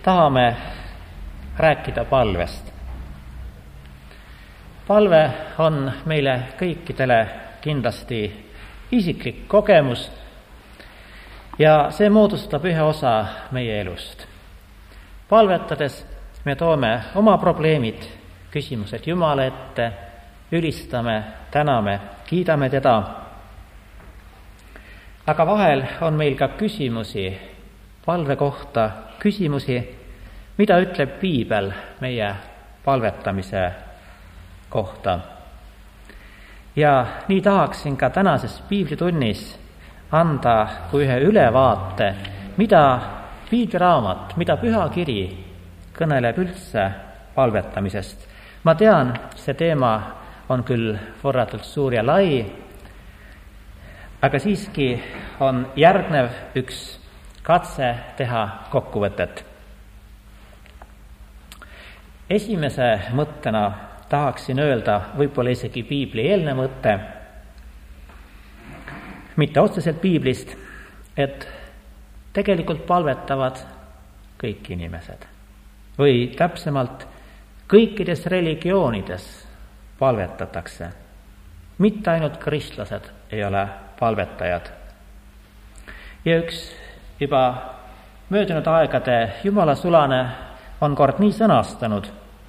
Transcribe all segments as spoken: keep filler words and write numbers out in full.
tahame rääkida palvest. Palve on meile kõikidele kindlasti isiklik kogemus ja see moodustab ühe osa meie elust. Palvetades me toome oma probleemid, küsimused Jumala ette, ülistame, täname, kiidame teda. Aga vahel on meil ka küsimusi palve kohta, küsimusi, mida ütleb piibel meie palvetamise kohta. Ja nii tahaksin ka tänases piiblitunnis anda kui ühe ülevaate, mida piibliraamat, mida pühakiri kõneleb üldse palvetamisest. Ma tean, see teema on küll võrratult suur ja lai, aga siiski on järgnev üks katse teha kokkuvõtet. Esimese mõttena tahaksin öelda võib-olla isegi piibli eelne mõte, mitte otseselt piiblist, et tegelikult palvetavad kõik inimesed. Või täpsemalt, kõikides religioonides palvetatakse. Mitte ainult kristlased ei ole palvetajad. Ja üks juba möödunud aegade Jumala sulane on kord nii sõnastanud.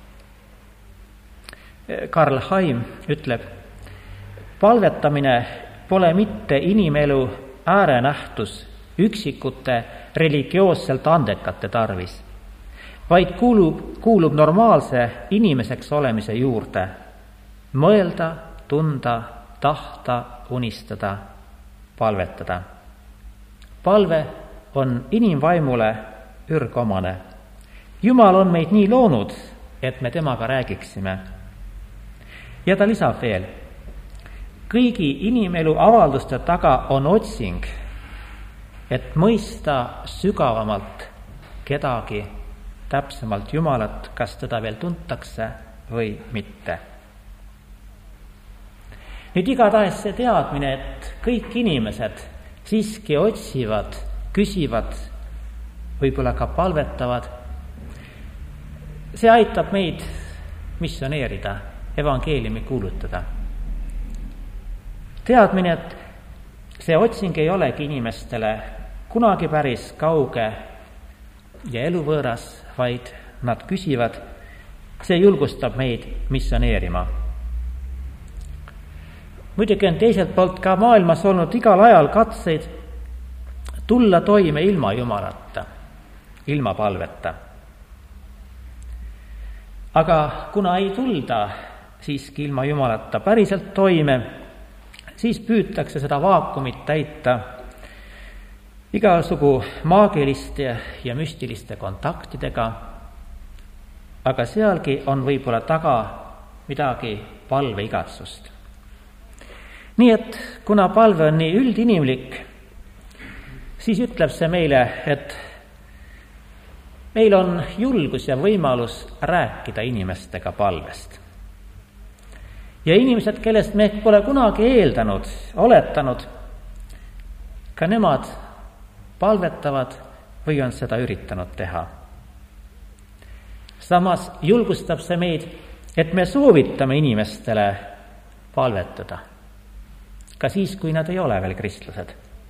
Karl Haim ütleb, palvetamine pole mitte inimelu äärenähtus üksikute religioosselt andekate tarvis, vaid kuulub, kuulub normaalse inimeseks olemise juurde. Mõelda, tunda, tahta, unistada, palvetada. Palve on inimvaimule ürgomane. Jumal on meid nii loonud, et me temaga räägiksime. Ja ta lisab veel, kõigi inimelu avalduste taga on otsing, et mõista sügavamalt kedagi, täpsemalt Jumalat, kas teda veel tuntakse või mitte. Nüüd igatahes see teadmine, et kõik inimesed siiski otsivad, küsivad, võib-olla ka palvetavad, see aitab meid missioneerida, evangeeliumi kuulutada. Teadmine, et see otsing ei olegi inimestele kunagi päris kauge ja eluvõõras, vaid nad küsivad, see julgustab meid missioneerima. Muidugi on teiselt poolt ka maailmas olnud igal ajal katseid tulla toime ilma Jumalata, ilma palveta. Aga kuna ei tulda siiski ilma Jumalata päriselt toime, siis püütakse seda vaakumit täita igasugu maagiliste ja müstiliste kontaktidega, aga sealgi on võib-olla taga midagi palveigatsust. Nii et kuna palve on nii üldinimlik, siis ütleb see meile, et meil on julgus ja võimalus rääkida inimestega palvest. Ja inimesed, kellest me pole kunagi eeldanud, oletanud, ka nemad palvetavad või on seda üritanud teha. Samas julgustab see meid, et me soovitame inimestele palvetada, ka siis, kui nad ei ole veel kristlased.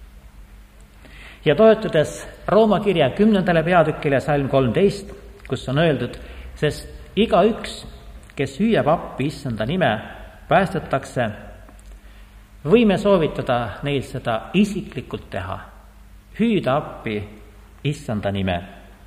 Ja toetudes Rooma kirja kümnendale peatükile salm kolmteist, kus on öeldud, sest igaüks, kes hüüab appi issanda nime, päästetakse, võime soovitada neil seda isiklikult teha, hüüda appi issanda nime.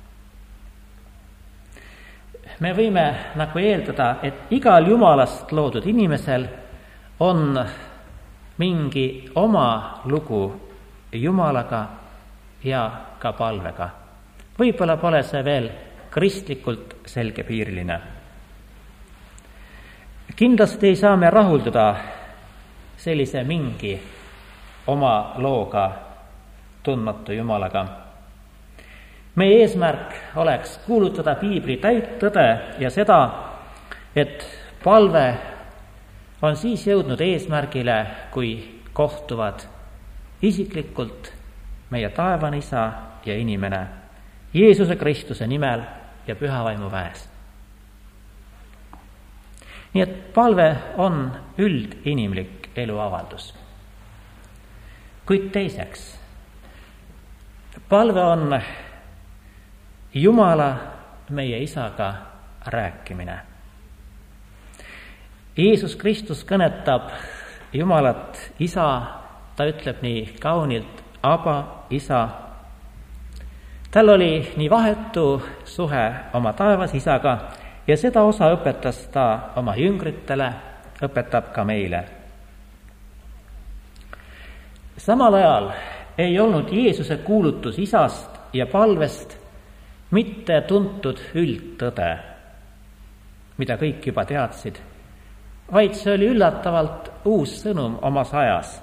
Me võime nagu eeldada, et igal Jumalast loodud inimesel on mingi oma lugu Jumalaga ja ka palvega. Võib-olla pole see veel kristlikult selgepiiriline. Kindlasti ei saa me rahulduda sellise mingi oma looga tundmatu Jumalaga. Meie eesmärk oleks kuulutada piibli täit tõde ja seda, et palve on siis jõudnud eesmärgile, kui kohtuvad isiklikult meie taevane isa ja inimene, Jeesuse Kristuse nimel ja püha vaimu väes. nii et palve on üldinimlik eluavaldus. kuid teiseks, palve on Jumala, meie Isaga rääkimine. Jeesus Kristus kõnetab Jumalat Isa, ta ütleb nii kaunilt, Aba, Isa. Tal oli nii vahetu suhe oma taevas Isaga ja seda osa õpetas ta oma jüngritele, õpetab ka meile. Samal ajal ei olnud Jeesuse kuulutus Isast ja palvest mitte tuntud üldtõde, mida kõik juba teadsid, vaid see oli üllatavalt uus sõnum omas ajas.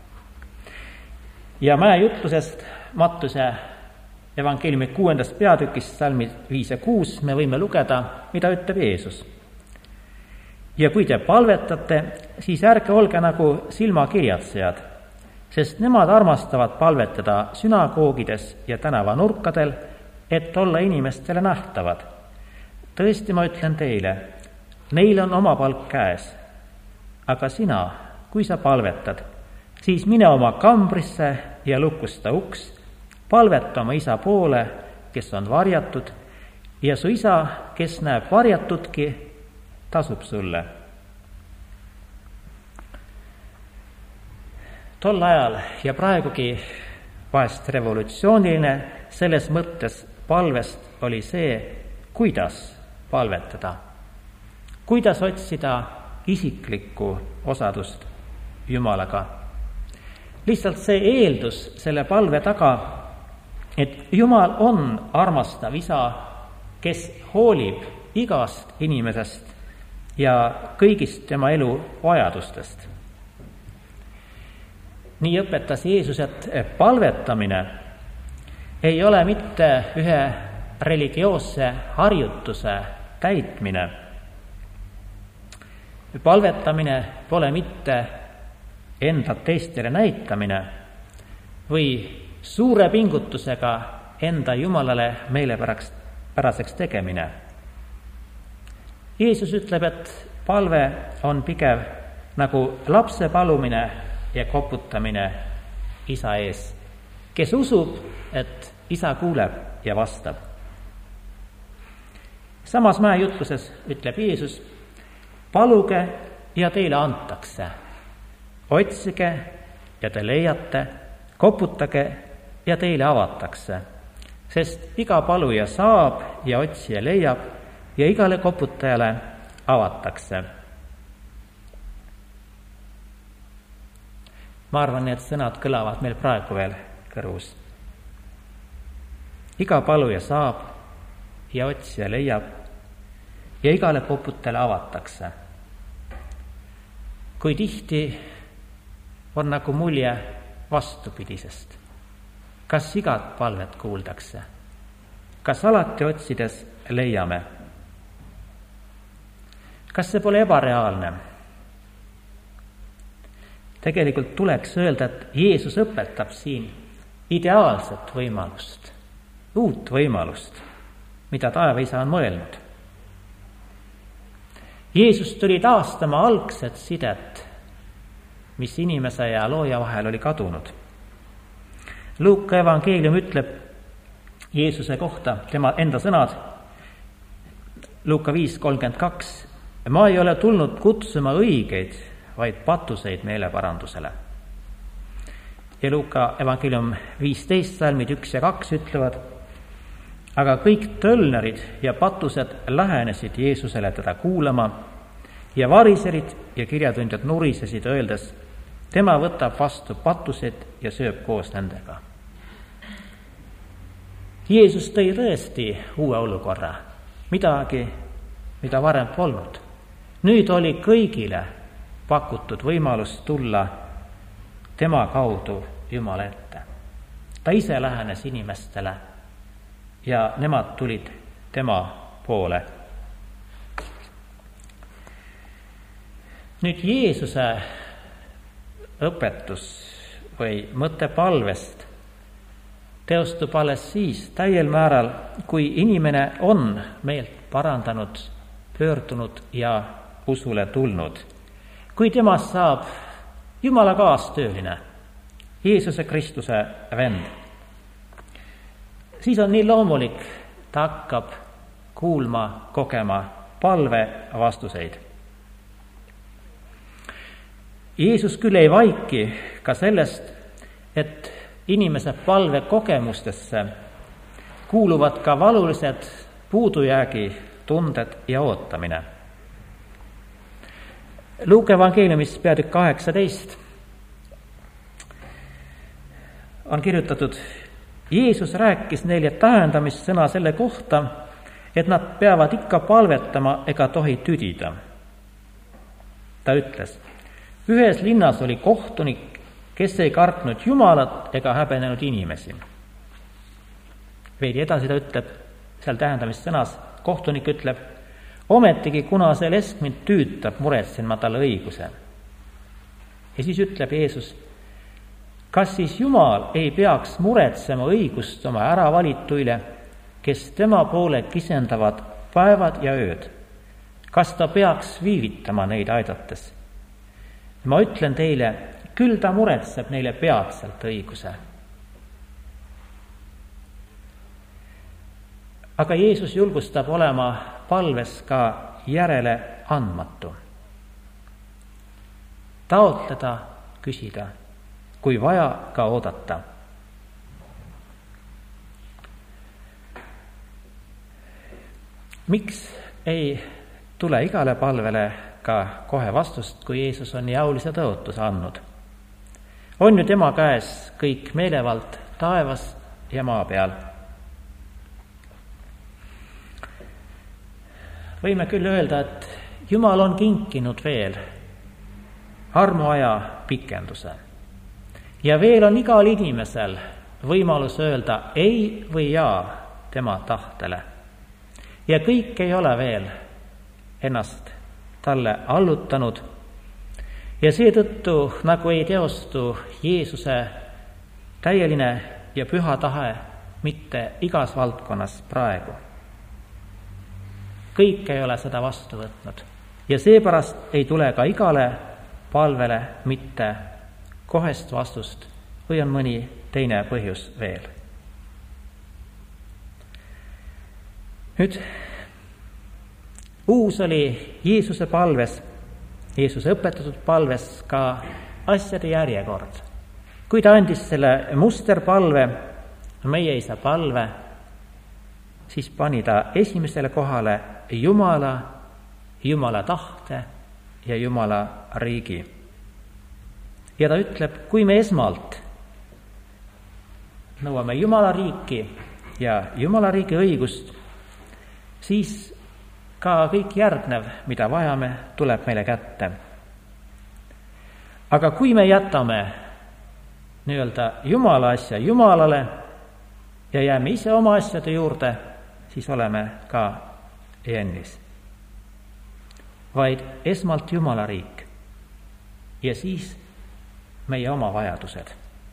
Ja mäejutlusest Mattuse evangeeliumi kuuendast peatükist salmid viis ja kuus me võime lugeda, mida ütleb Jeesus. Ja kui te palvetate, siis ärge olge nagu silmakirjatsejad, sest nemad armastavad palvetada sünagoogides ja tänavanurkadel, et olla inimestele nähtavad. Tõesti, ma ütlen teile, neil on oma palk käes. Aga sina, kui sa palvetad, siis mine oma kambrisse ja lukusta uks, palveta oma Isa poole, kes on varjatud, ja su Isa, kes näeb varjatudki, tasub sulle. Tol ajal ja praegugi vahest revolutsiooniline selles mõttes palvest oli see, kuidas palvetada, kuidas otsida isiklikku osadust Jumalaga. Lihtsalt see eeldus selle palve taga, et Jumal on armastav Isa, kes hoolib igast inimesest ja kõigist tema elu vajadustest. Nii õpetas Jeesus, et palvetamine ei ole mitte ühe religioosse harjutuse täitmine. Palvetamine pole mitte enda teistele näitamine või suure pingutusega enda Jumalale meelepäraseks tegemine. Jeesus ütleb, et palve on pigem nagu lapse palumine ja koputamine Isa ees, kes usub, et Isa kuuleb ja vastab. Samas mäejutluses ütleb Jeesus, paluge ja teile antakse, otsige ja te leiate, koputage ja teile avatakse, sest iga paluja saab ja otsija leiab ja igale koputajale avatakse. Ma arvan, need sõnad kõlavad meil praegu veel kõrvus. Iga paluja saab ja otsija leiab ja igale koputajale avatakse. Kui tihti on nagu mulje vastupidisest. Kas igat palvet kuuldakse? Kas alati otsides leiame? Kas see pole ebareaalne? Tegelikult tuleks öelda, et Jeesus õpetab siin ideaalset võimalust, uut võimalust, mida taevaisa on mõelnud. Jeesus tuli taastama algset sidet, mis inimese ja looja vahel oli kadunud. Luuka evangeelium ütleb Jeesuse kohta tema enda sõnad, Luuka viis kolmkümmend kaks, ma ei ole tulnud kutsuma õigeid, vaid patuseid meeleparandusele. Ja Luuka evangeelium viisteist salmid üks ja kaks ütlevad, aga kõik tölnerid ja patused lähenesid Jeesusele teda kuulama ja variserid ja kirjatundjad nurisesid öeldes, tema võtab vastu patused ja sööb koos nendega. Jeesus tõi tõesti uue olukorra, midagi, mida varem polnud. Nüüd oli kõigile pakutud võimalus tulla tema kaudu Jumala ette. Ta ise lähenes inimestele ja nemad tulid tema poole. Nüüd Jeesuse õpetus või mõte palvest teostub alles siis täiel määral, kui inimene on meelt parandanud, pöördunud ja usule tulnud. Kui temast saab Jumala kaastööline, Jeesuse Kristuse vend, siis on nii loomulik, ta hakkab kuulma, kogema palve vastuseid. Jeesus küll ei vaiki ka sellest, et inimese palve kogemustesse kuuluvad ka valulised puudujäägi tunded ja ootamine. Luuke evangeeliumis peatükk kaheksateist on kirjutatud: Jeesus rääkis neile tähendamissõna selle kohta, et nad peavad ikka palvetama ega tohi tüdida. Ta ütles: ühes linnas oli kohtunik, kes ei kartnud Jumalat ega häbenenud inimesi. Veidi edasi ta ütleb, seal tähendamissõnas kohtunik ütleb: ometigi, kuna see lesk mind tüütab, muretsen ma talle õiguse. Ja siis ütleb Jeesus: kas siis Jumal ei peaks muretsema õigust oma äravalituile, kes tema poole kisendavad päevad ja ööd? Kas ta peaks viivitama neid aidates? Ma ütlen teile, küll ta muretseb neile peatselt õiguse. Aga Jeesus julgustab olema palves ka järele andmatu. Taotleda, küsida, kui vaja, ka oodata. Miks ei tule igale palvele ka kohe vastust, kui Jeesus on nii aulise tõotuse andnud? On ju tema käes kõik meelevald taevas ja maa peal. Võime küll öelda, et Jumal on kinkinud veel armuaja pikenduse. Ja veel on igal inimesel võimalus öelda ei või jaa tema tahtele. Ja kõik ei ole veel ennast talle allutanud ja seetõttu nagu ei teostu Jeesuse täieline ja püha tahe mitte igas valdkonnas praegu. Kõik ei ole seda vastu võtnud ja seepärast ei tule ka igale palvele mitte kohest vastust või on mõni teine põhjus veel. Nüüd, uus oli Jeesuse palves, Jeesuse õpetatud palves ka asjade järjekord. Kui ta andis selle musterpalve, meie isa palve, siis pani ta esimesele kohale Jumala, Jumala tahte ja Jumala riigi. Ja ta ütleb, kui me esmalt nõuame Jumala riiki ja Jumala riigi õigust, siis ka kõik järgnev, mida vajame, tuleb meile kätte. Aga kui me jätame nii-öelda Jumala asja Jumalale ja jääme ise oma asjade juurde, siis oleme ka jännis. Vaid esmalt Jumala riik ja siis meie oma vajadused.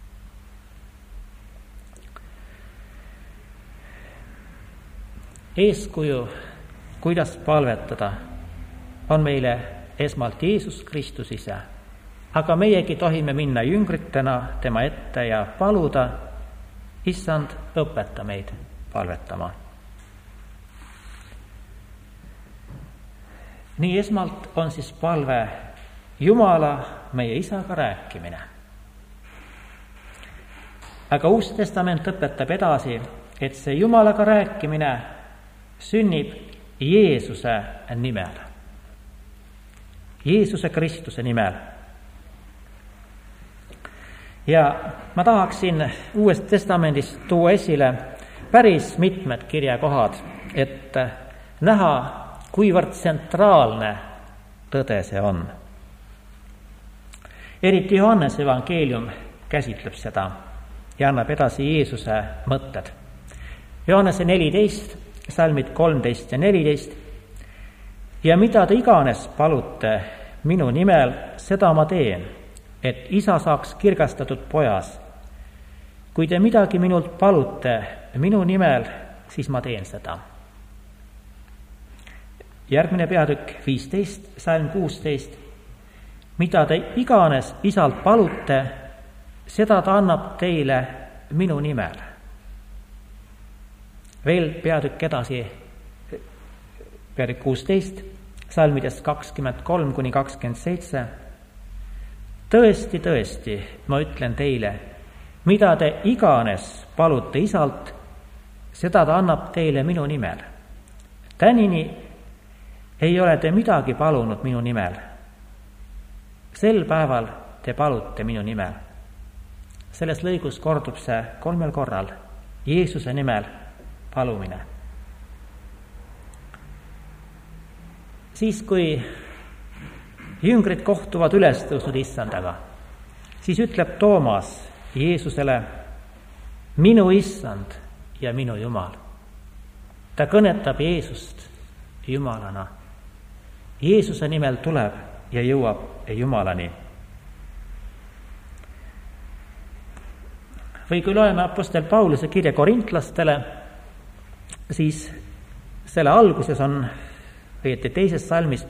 Eeskuju, kuidas palvetada, on meile esmalt Jeesus Kristus ise, aga meiegi tohime minna jüngritena tema ette ja paluda, issand, õpeta meid palvetama. Nii esmalt on siis palve Jumala, meie isaga rääkimine. Aga Uus Testament õpetab edasi, et see Jumalaga rääkimine sünnib Jeesuse nimel. Jeesuse Kristuse nimel. Ja ma tahaksin Uuest Testamendist tuua esile päris mitmed kirjakohad, et näha, kuivõrd tsentraalne tõde see on. Eriti Johannese evangeelium käsitleb seda ja annab edasi Jeesuse mõtted. Johannese neliteist, salmid kolmteist ja neliteist. Ja mida te iganes palute minu nimel, seda ma teen, et isa saaks kirgastatud pojas. kui te midagi minult palute minu nimel, siis ma teen seda. Järgmine peatükk viisteist, salm kuusteist. Mida te iganes isalt palute, seda ta annab teile minu nimel. Veel peatükk edasi, peatükk kuusteist, salmidest kakskümmend kolm kuni kakskümmend seitse. Tõesti, tõesti, ma ütlen teile, mida te iganes palute isalt, seda ta annab teile minu nimel. Tänini ei ole te midagi palunud minu nimel. Sel päeval te palute minu nimel. Selles lõigus kordub see kolmel korral. Jeesuse nimel palumine. Siis, kui jüngrid kohtuvad üles tõusnud issandaga, siis ütleb Toomas Jeesusele, minu issand ja minu Jumal. Ta kõnetab Jeesust Jumalana. Jeesuse nimel tuleb ja jõuab Jumalani. Või kui loeme apostel Pauluse kirja korintlastele, siis selle alguses on, õieti teises salmis,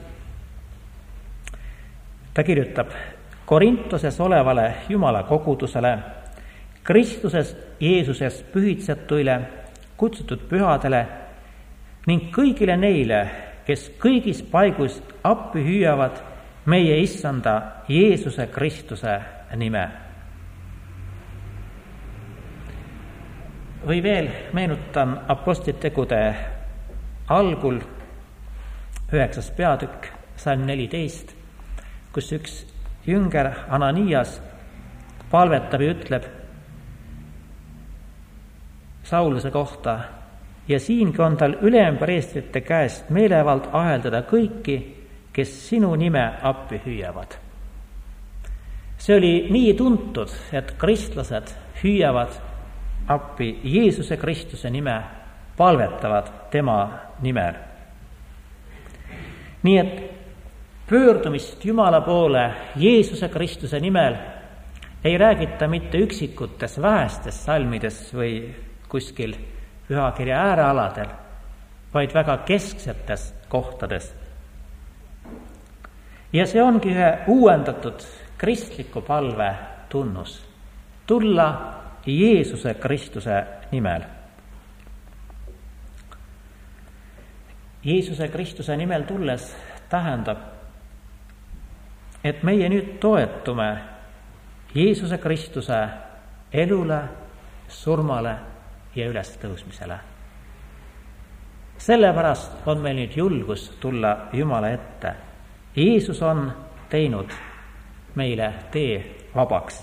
ta kirjutab Korintoses olevale Jumala kogudusele, Kristuses Jeesuses pühitsetuile, kutsutud pühadele ning kõigile neile, kes kõigis paigus appi hüüavad meie issanda Jeesuse Kristuse nime. Või veel meenutan apostlitegude algul üheksas peatükk, salm neliteist, kus üks jünger Ananias palvetab ja ütleb Sauluse kohta, ja siingi on tal ülempreestrite käest meelevald aheldada kõiki, kes sinu nime appi hüüavad. See oli nii tuntud, et kristlased hüüavad appi Jeesuse Kristuse nime, palvetavad tema nimel. Nii et pöördumist Jumala poole Jeesuse Kristuse nimel ei räägita mitte üksikutes vähestes salmides või kuskil pühakirja äärealadel, vaid väga kesksetes kohtades. Ja see ongi ühe uuendatud kristliku palve tunnus. Tulla Jeesuse Kristuse nimel. Jeesuse Kristuse nimel tulles tähendab, et meie nüüd toetume Jeesuse Kristuse elule, surmale ja ülestõusmisele. Sellepärast on meil nüüd julgus tulla Jumala ette. Jeesus on teinud meile tee vabaks.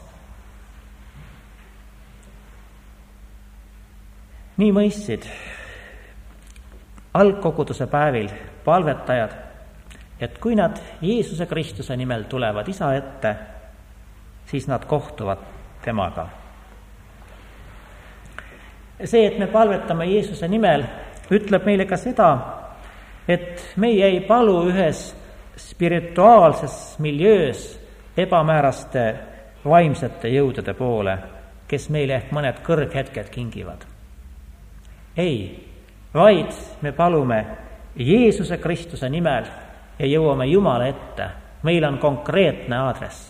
Nii mõistsid algkoguduse päevil palvetajad, et kui nad Jeesuse Kristuse nimel tulevad Isa ette, siis nad kohtuvad temaga. See, et me palvetame Jeesuse nimel, ütleb meile ka seda, et meie ei palu ühes spirituaalses miljöös ebamääraste vaimsete jõudude poole, kes meile ehk mõned kõrghetked kingivad. Ei, vaid me palume Jeesuse Kristuse nimel ja jõuame Jumala ette. Meil on konkreetne aadress.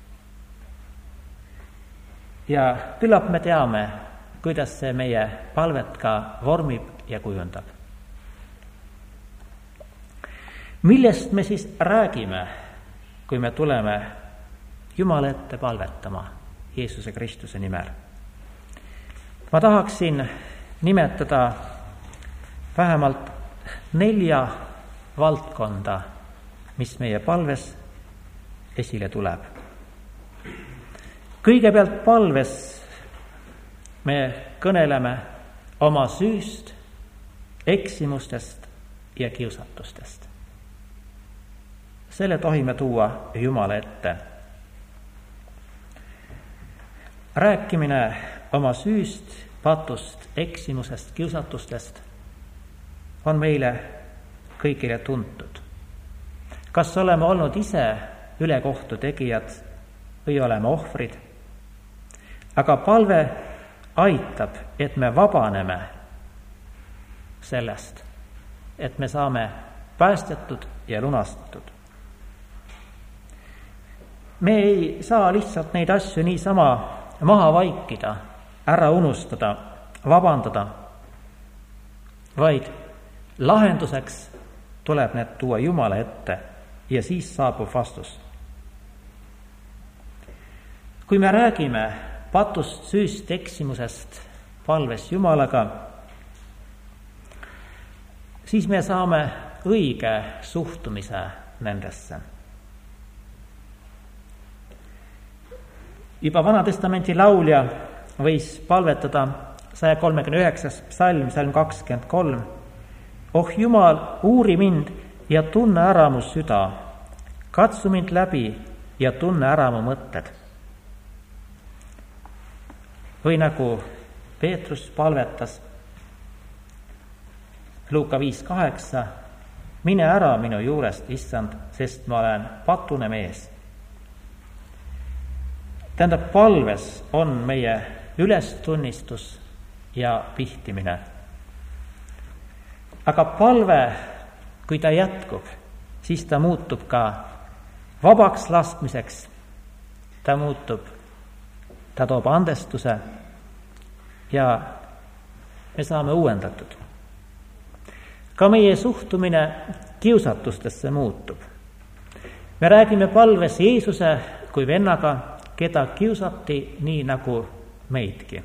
Ja küllap me teame, kuidas see meie palvet ka vormib ja kujundab. Millest me siis räägime, kui me tuleme Jumala ette palvetama Jeesuse Kristuse nimel? Ma tahaksin nimetada vähemalt nelja valdkonda, mis meie palves esile tuleb. Kõigepealt palves me kõneleme oma süüst, eksimustest ja kiusatustest. Selle tohime tuua Jumala ette. Rääkimine oma süüst, patust, eksimusest, kiusatustest on meile kõigile tuntud. Kas oleme olnud ise ülekohtu tegijad või oleme ohvrid? Aga palve aitab, et me vabaneme sellest, et me saame päästetud ja lunastatud. Me ei saa lihtsalt neid asju niisama maha vaikida, ära unustada, vabandada, vaid lahenduseks tuleb need tuua Jumala ette ja siis saabub vastus. Kui me räägime patust, süüst, eksimusest, palves Jumalaga, siis me saame õige suhtumise nendesse. Juba Vanatestamenti laulja võis palvetada saja kolmekümne üheksas psalm, psalm kakskümmend kolm. Oh Jumal, uuri mind ja tunne ära mu süda, katsu mind läbi ja tunne ära mu mõtted. Või nagu Peetrus palvetas Luuka viis kaheksa, mine ära minu juurest, issand, sest ma olen patune mees. Tähendab, palves on meie ülestunnistus ja pihtimine. Aga palve, kui ta jätkub, siis ta muutub ka vabaks laskmiseks. Ta muutub, ta toob andestuse ja me saame uuendatud. Ka meie suhtumine kiusatustesse muutub. Me räägime palves Jeesuse kui vennaga, keda kiusati nii nagu meidki.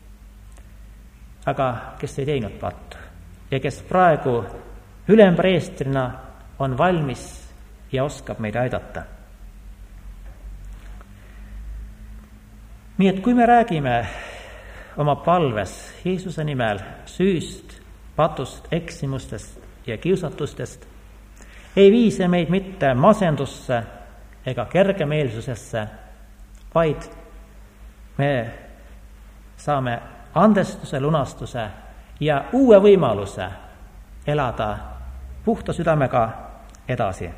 Aga kes ei teinud pattu ja kes praegu ülempreestrina on valmis ja oskab meid aidata. Nii et kui me räägime oma palves Jeesuse nimel süüst, patust, eksimustest ja kiusatustest, ei vii see meid mitte masendusse ega kergemeelsusesse, vaid me saame andestuse, lunastuse ja uue võimaluse elada puhta südamega edasi.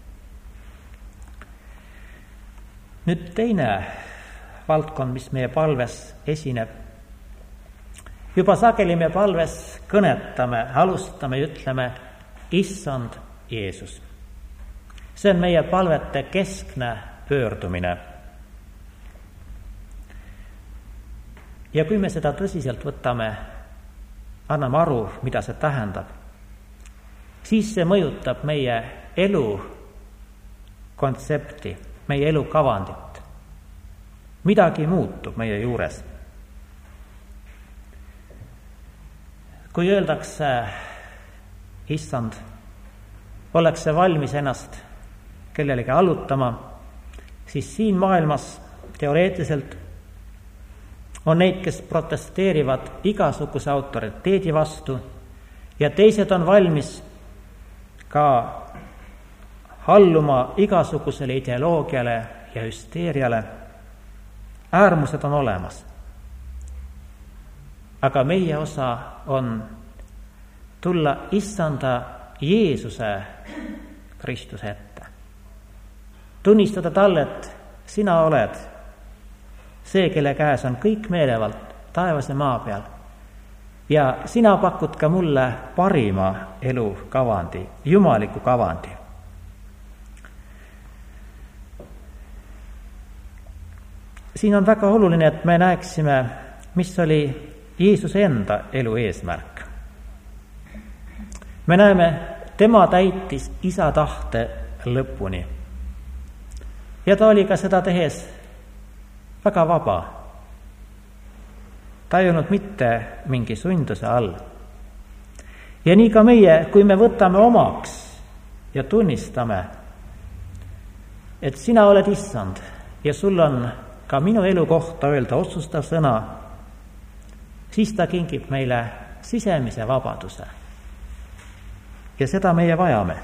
Nüüd teine valdkond, mis meie palves esineb. Juba sageli me palves kõnetame, alustame ja ütleme Issand Jeesus. See on meie palvete keskne pöördumine. Ja kui me seda tõsiselt võtame, anname aru, mida see tähendab, siis see mõjutab meie elu kontsepti, meie elu kavandit. Midagi muutub meie juures. Kui öeldakse, issand, ollakse valmis ennast kellelegi allutama, siis siin maailmas teoreetiliselt on neid, kes protesteerivad igasuguse autoriteedi vastu ja teised on valmis ka alluma igasugusele ideoloogiale ja hüsteeriale. Äärmused on olemas. Aga meie osa on tulla issanda Jeesuse Kristuse ette. Tunnistada talle, et sina oled see, kelle käes on kõik meelevald taevas ja maa peal. Ja sina pakud ka mulle parima elu kavandi, jumaliku kavandi. Siin on väga oluline, et me näeksime, mis oli Jeesuse enda elu eesmärk. Me näeme, tema täitis isa tahte lõpuni. Ja ta oli ka seda tehes väga vaba. Ta ei olnud mitte mingi sunduse all. Ja nii ka meie, kui me võtame omaks ja tunnistame, et sina oled issand ja sul on ka minu elu kohta öelda otsustav sõna, siis ta kingib meile sisemise vabaduse. Ja seda meie vajame.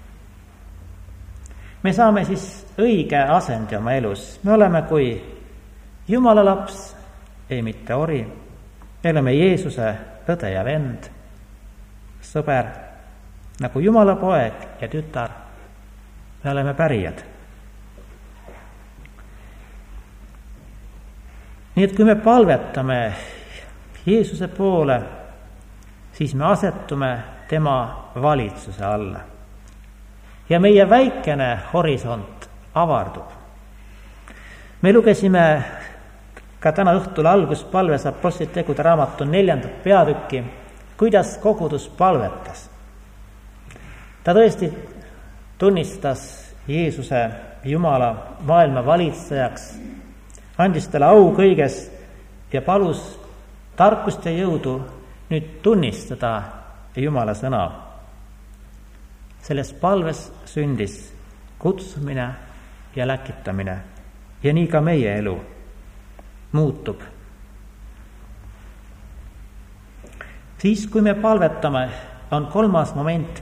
Me saame siis õige asendi oma elus. Me oleme kui Jumala laps, ei mitte ori. Me oleme Jeesuse õde ja vend, sõber, nagu Jumala poeg ja tütar. Me oleme pärijad. Nii et kui me palvetame Jeesuse poole, siis me asetume tema valitsuse alla. Ja meie väikene horisont avardub. Me lugesime ka täna õhtul alguspalves Apostlite tegude raamatu neljandat peatükki, kuidas kogudus palvetas. Ta tõesti tunnistas Jeesuse Jumala maailma valitsejaks, andis talle au kõiges ja palus tarkust ja jõudu nüüd tunnistada Jumala sõna. Selles palves sündis kutsumine ja läkitamine ja nii ka meie elu muutub. Siis, kui me palvetame, on kolmas moment.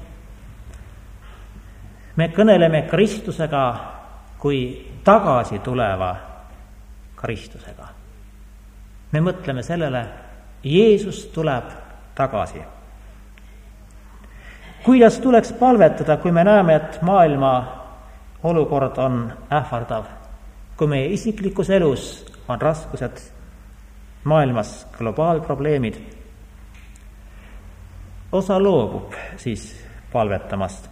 Me kõneleme Kristusega kui tagasi tuleva Kristusega. Me mõtleme sellele, Jeesus tuleb tagasi. Kuidas tuleks palvetada, kui me näeme, et maailma olukord on ähvardav, kui meie isiklikus elus on raskused, maailmas globaalprobleemid? Osa loobub siis palvetamast.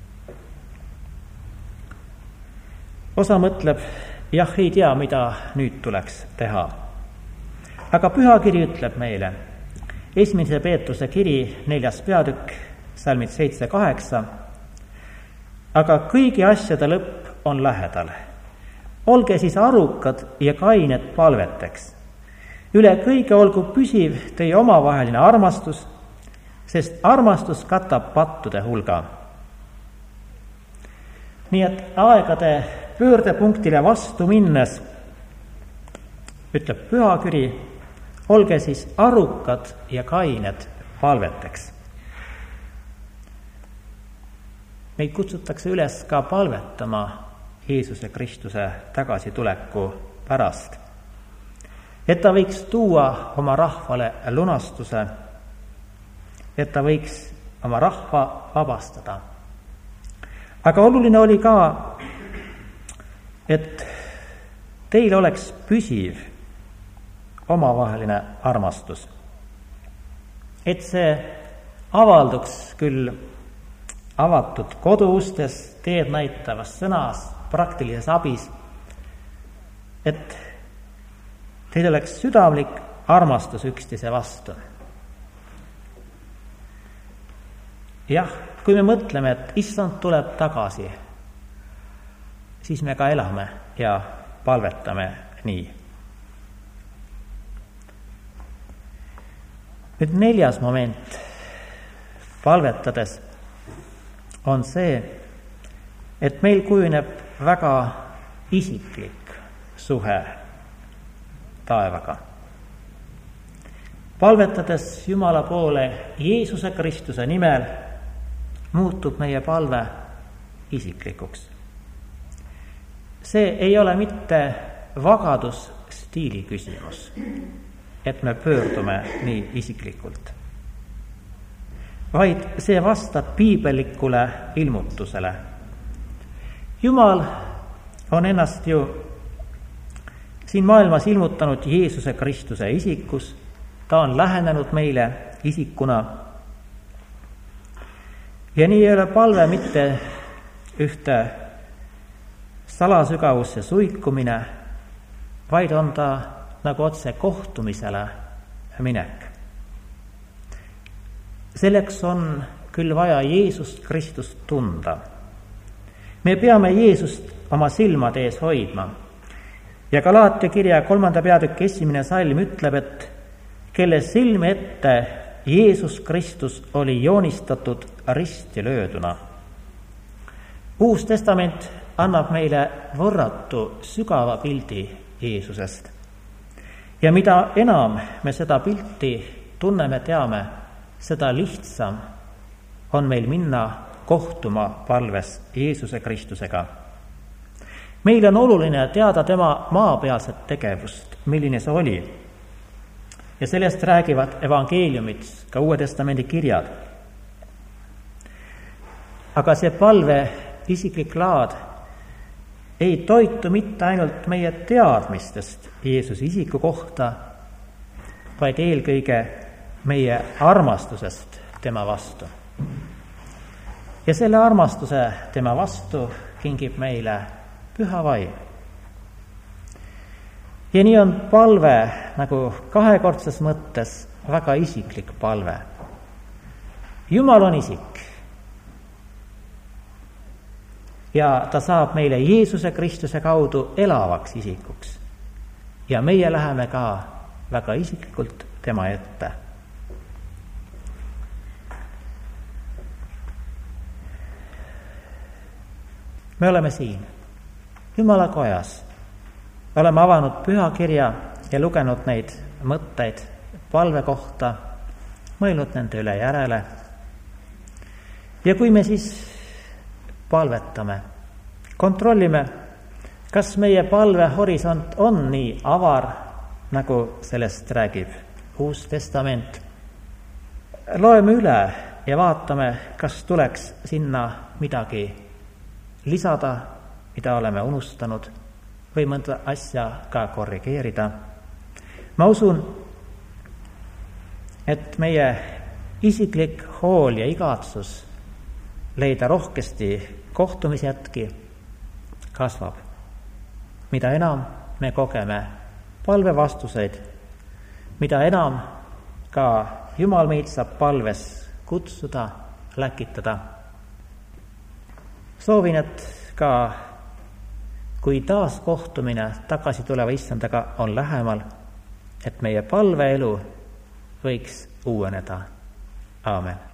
Osa mõtleb, jah, ei tea, mida nüüd tuleks teha. Aga pühakiri ütleb meile, esimese Peetruse kiri, neljas peatükk, salmid seitse kaheksa, aga kõigi asjade lõpp on lähedal. Olge siis arukad ja kained palveteks. Üle kõige olgu püsiv teie omavaheline armastus, sest armastus katab pattude hulga. Nii et aegade pöördepunktile vastu minnes ütleb pühakiri, olge siis arukad ja kained palveteks. Meid kutsutakse üles ka palvetama Jeesuse Kristuse tagasituleku pärast, et ta võiks tuua oma rahvale lunastuse, et ta võiks oma rahva vabastada. Aga oluline oli ka, et teil oleks püsiv omavaheline armastus. Et see avalduks küll avatud koduustes, teed näitavas sõnas, praktilises abis, et teil oleks südamlik armastus üksteise vastu. Jah, kui me mõtleme, et issand tuleb tagasi, siis me ka elame ja palvetame nii. Nüüd neljas moment palvetades on see, et meil kujuneb väga isiklik suhe taevaga. Palvetades Jumala poole Jeesuse Kristuse nimel muutub meie palve isiklikuks. See ei ole mitte vagadusstiili küsimus, et me pöördume nii isiklikult, vaid see vastab piibellikule ilmutusele. Jumal on ennast ju siin maailmas ilmutanud Jeesuse Kristuse isikus, ta on lähenenud meile isikuna. Ja nii ei ole palve mitte ühte salasügavusse suikumine, vaid on ta nagu otse kohtumisele minek. Selleks on küll vaja Jeesust Kristust tunda. Me peame Jeesust oma silmade ees hoidma. Ja Galaatia kirja kolmanda peatüki esimene salm ütleb, et kelle silme ette Jeesus Kristus oli joonistatud risti lööduna. Uus testament annab meile võrratu sügava pildi Jeesusest. Ja mida enam me seda pilti tunneme, teame, seda lihtsam on meil minna kohtuma palves Jeesuse Kristusega. Meil on oluline teada tema maapealset tegevust, milline see oli. Ja sellest räägivad evangeeliumid, ka Uue Testamendi kirjad. Aga see palve isiklik laad ei toitu mitte ainult meie teadmistest Jeesuse isiku kohta, vaid eelkõige meie armastusest tema vastu. Ja selle armastuse tema vastu kingib meile Püha Vaim. Ja nii on palve nagu kahekordses mõttes väga isiklik palve. Jumal on isik ja ta saab meile Jeesuse Kristuse kaudu elavaks isikuks. Ja meie läheme ka väga isiklikult tema ette. Me oleme siin Jumala kojas. Oleme avanud pühakirja ja lugenud neid mõtteid palve kohta, mõelnud nende üle järele. Ja kui me siis palvetame, kontrollime, kas meie palve horisont on nii avar, nagu sellest räägib Uus Testament. Loeme üle ja vaatame, kas tuleks sinna midagi lisada, mida oleme unustanud, või mõnda asja ka korrigeerida. Ma usun, et meie isiklik hool ja igatsus leida rohkesti kohtumisjätki kasvab. Mida enam me kogeme palvevastuseid, mida enam ka Jumal meid saab palves kutsuda, läkitada. Soovin, et ka kui taas kohtumine tagasi tuleva Issandaga on lähemal, et meie palveelu võiks uueneda. Aamen.